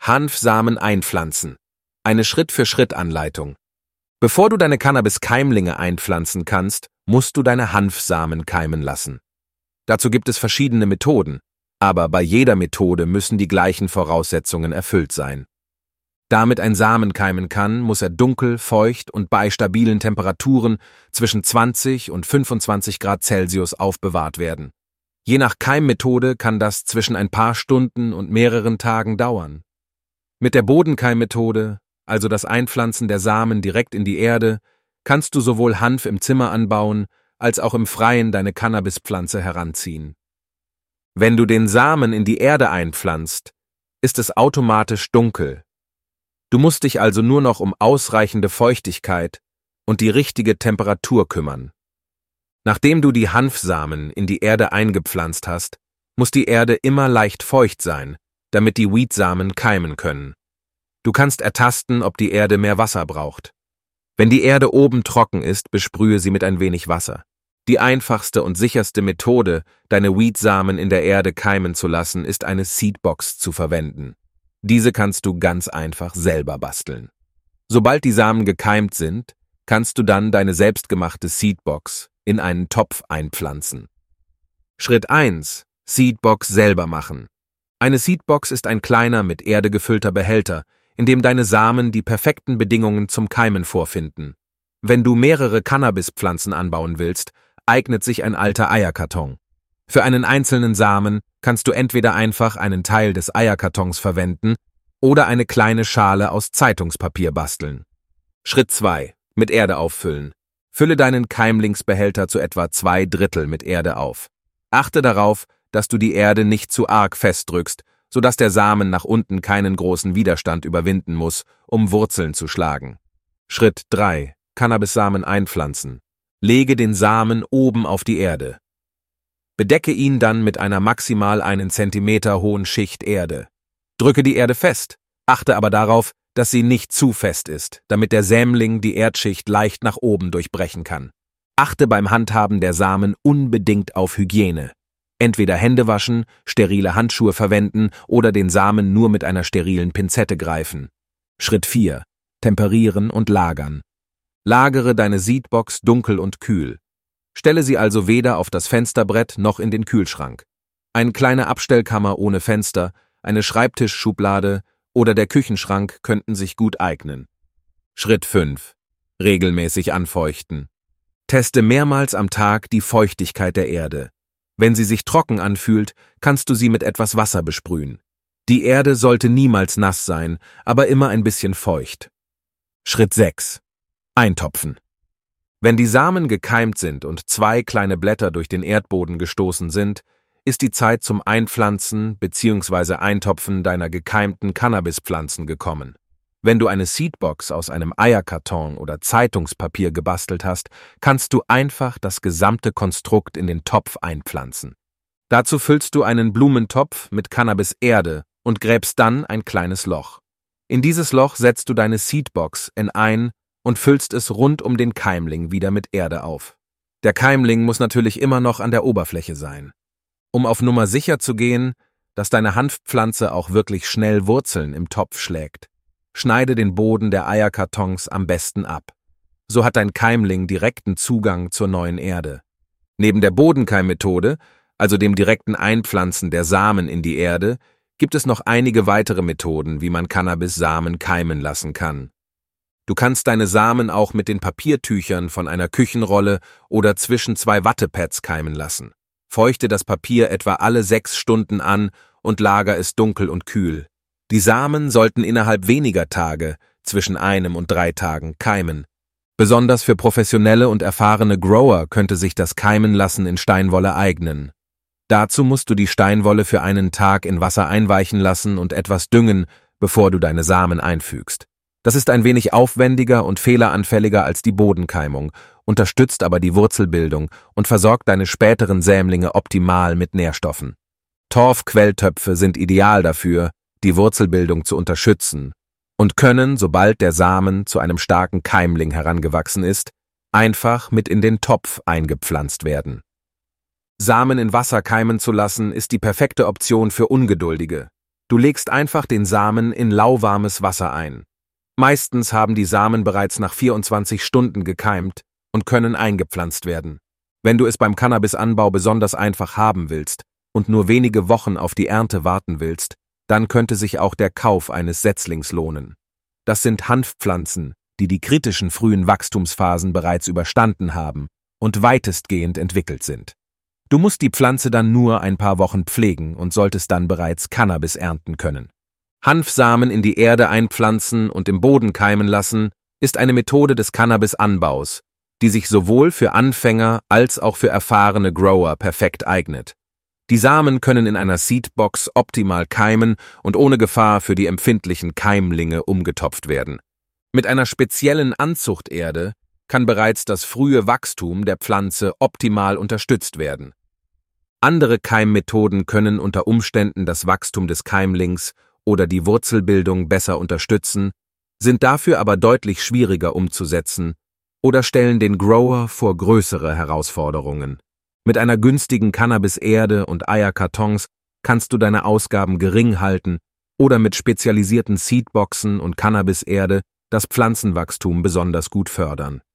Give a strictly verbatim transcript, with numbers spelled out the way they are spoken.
Hanfsamen einpflanzen. Eine Schritt-für-Schritt-Anleitung. Bevor du deine Cannabis-Keimlinge einpflanzen kannst, musst du deine Hanfsamen keimen lassen. Dazu gibt es verschiedene Methoden, aber bei jeder Methode müssen die gleichen Voraussetzungen erfüllt sein. Damit ein Samen keimen kann, muss er dunkel, feucht und bei stabilen Temperaturen zwischen zwanzig und fünfundzwanzig Grad Celsius aufbewahrt werden. Je nach Keimmethode kann das zwischen ein paar Stunden und mehreren Tagen dauern. Mit der Bodenkeimmethode, also das Einpflanzen der Samen direkt in die Erde, kannst du sowohl Hanf im Zimmer anbauen, als auch im Freien deine Cannabispflanze heranziehen. Wenn du den Samen in die Erde einpflanzt, ist es automatisch dunkel. Du musst dich also nur noch um ausreichende Feuchtigkeit und die richtige Temperatur kümmern. Nachdem du die Hanfsamen in die Erde eingepflanzt hast, muss die Erde immer leicht feucht sein, damit die Weedsamen keimen können. Du kannst ertasten, ob die Erde mehr Wasser braucht. Wenn die Erde oben trocken ist, besprühe sie mit ein wenig Wasser. Die einfachste und sicherste Methode, deine Weedsamen in der Erde keimen zu lassen, ist eine Seedbox zu verwenden. Diese kannst du ganz einfach selber basteln. Sobald die Samen gekeimt sind, kannst du dann deine selbstgemachte Seedbox in einen Topf einpflanzen. Schritt eins. Seedbox selber machen. Eine Seedbox ist ein kleiner, mit Erde gefüllter Behälter, in dem deine Samen die perfekten Bedingungen zum Keimen vorfinden. Wenn du mehrere Cannabispflanzen anbauen willst, eignet sich ein alter Eierkarton. Für einen einzelnen Samen kannst du entweder einfach einen Teil des Eierkartons verwenden oder eine kleine Schale aus Zeitungspapier basteln. Schritt zwei. Mit Erde auffüllen. Fülle deinen Keimlingsbehälter zu etwa zwei Drittel mit Erde auf. Achte darauf, dass du die Erde nicht zu arg festdrückst, sodass der Samen nach unten keinen großen Widerstand überwinden muss, um Wurzeln zu schlagen. Schritt drei. Cannabissamen einpflanzen. Lege den Samen oben auf die Erde. Bedecke ihn dann mit einer maximal einen Zentimeter hohen Schicht Erde. Drücke die Erde fest, achte aber darauf, dass sie nicht zu fest ist, damit der Sämling die Erdschicht leicht nach oben durchbrechen kann. Achte beim Handhaben der Samen unbedingt auf Hygiene. Entweder Hände waschen, sterile Handschuhe verwenden oder den Samen nur mit einer sterilen Pinzette greifen. Schritt vier. Temperieren und lagern. Lagere deine Seedbox dunkel und kühl. Stelle sie also weder auf das Fensterbrett noch in den Kühlschrank. Eine kleine Abstellkammer ohne Fenster, eine Schreibtischschublade oder der Küchenschrank könnten sich gut eignen. Schritt fünf. Regelmäßig anfeuchten. Teste mehrmals am Tag die Feuchtigkeit der Erde. Wenn sie sich trocken anfühlt, kannst du sie mit etwas Wasser besprühen. Die Erde sollte niemals nass sein, aber immer ein bisschen feucht. Schritt sechs. Eintopfen. Wenn die Samen gekeimt sind und zwei kleine Blätter durch den Erdboden gestoßen sind, ist die Zeit zum Einpflanzen bzw. Eintopfen deiner gekeimten Cannabispflanzen gekommen. Wenn du eine Seedbox aus einem Eierkarton oder Zeitungspapier gebastelt hast, kannst du einfach das gesamte Konstrukt in den Topf einpflanzen. Dazu füllst du einen Blumentopf mit Cannabis-Erde und gräbst dann ein kleines Loch. In dieses Loch setzt du deine Seedbox in ein und füllst es rund um den Keimling wieder mit Erde auf. Der Keimling muss natürlich immer noch an der Oberfläche sein. Um auf Nummer sicher zu gehen, dass deine Hanfpflanze auch wirklich schnell Wurzeln im Topf schlägt, schneide den Boden der Eierkartons am besten ab. So hat dein Keimling direkten Zugang zur neuen Erde. Neben der Bodenkeimmethode, also dem direkten Einpflanzen der Samen in die Erde, gibt es noch einige weitere Methoden, wie man Cannabis-Samen keimen lassen kann. Du kannst deine Samen auch mit den Papiertüchern von einer Küchenrolle oder zwischen zwei Wattepads keimen lassen. Feuchte das Papier etwa alle sechs Stunden an und lager es dunkel und kühl. Die Samen sollten innerhalb weniger Tage, zwischen einem und drei Tagen, keimen. Besonders für professionelle und erfahrene Grower könnte sich das Keimenlassen in Steinwolle eignen. Dazu musst du die Steinwolle für einen Tag in Wasser einweichen lassen und etwas düngen, bevor du deine Samen einfügst. Das ist ein wenig aufwendiger und fehleranfälliger als die Bodenkeimung, unterstützt aber die Wurzelbildung und versorgt deine späteren Sämlinge optimal mit Nährstoffen. Torfquelltöpfe sind ideal dafür, die Wurzelbildung zu unterstützen und können, sobald der Samen zu einem starken Keimling herangewachsen ist, einfach mit in den Topf eingepflanzt werden. Samen in Wasser keimen zu lassen, ist die perfekte Option für Ungeduldige. Du legst einfach den Samen in lauwarmes Wasser ein. Meistens haben die Samen bereits nach vierundzwanzig Stunden gekeimt und können eingepflanzt werden. Wenn du es beim Cannabisanbau besonders einfach haben willst und nur wenige Wochen auf die Ernte warten willst, dann könnte sich auch der Kauf eines Setzlings lohnen. Das sind Hanfpflanzen, die die kritischen frühen Wachstumsphasen bereits überstanden haben und weitestgehend entwickelt sind. Du musst die Pflanze dann nur ein paar Wochen pflegen und solltest dann bereits Cannabis ernten können. Hanfsamen in die Erde einpflanzen und im Boden keimen lassen, ist eine Methode des Cannabisanbaus, die sich sowohl für Anfänger als auch für erfahrene Grower perfekt eignet. Die Samen können in einer Seedbox optimal keimen und ohne Gefahr für die empfindlichen Keimlinge umgetopft werden. Mit einer speziellen Anzuchterde kann bereits das frühe Wachstum der Pflanze optimal unterstützt werden. Andere Keimmethoden können unter Umständen das Wachstum des Keimlings oder die Wurzelbildung besser unterstützen, sind dafür aber deutlich schwieriger umzusetzen oder stellen den Grower vor größere Herausforderungen. Mit einer günstigen Cannabis-Erde und Eierkartons kannst du deine Ausgaben gering halten oder mit spezialisierten Seedboxen und Cannabis-Erde das Pflanzenwachstum besonders gut fördern.